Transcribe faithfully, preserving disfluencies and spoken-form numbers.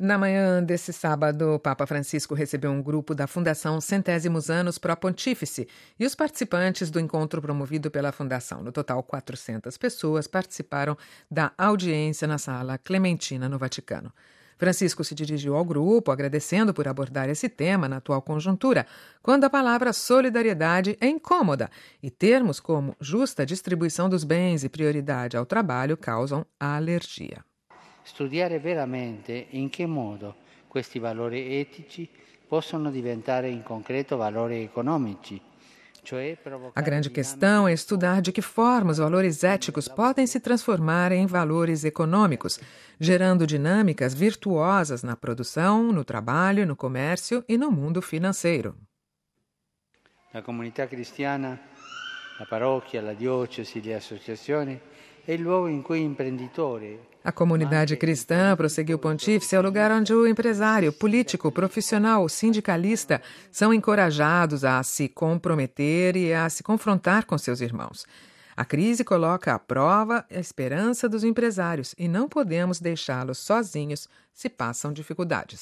Na manhã desse sábado, o Papa Francisco recebeu um grupo da Fundação Centésimos Anos Pro Pontífice e os participantes do encontro promovido pela Fundação. No total, quatrocentas pessoas participaram da audiência na Sala Clementina, no Vaticano. Francisco se dirigiu ao grupo, agradecendo por abordar esse tema na atual conjuntura, quando a palavra solidariedade é incômoda e termos como justa distribuição dos bens e prioridade ao trabalho causam alergia. Studiare veramente in che modo questi valori etici possono diventare in concreto valori economici. A grande questão é estudar de que forma os valores éticos podem se transformar em valores econômicos, gerando dinâmicas virtuosas na produção, no trabalho, no comércio e no mundo financeiro. A comunità cristiana, a paróquia, a diocesi, le associazioni è il luogo in cui imprenditori. A comunidade cristã, prosseguiu o pontífice, é o lugar onde o empresário, político, profissional, sindicalista são encorajados a se comprometer e a se confrontar com seus irmãos. A crise coloca à prova a esperança dos empresários e não podemos deixá-los sozinhos se passam dificuldades.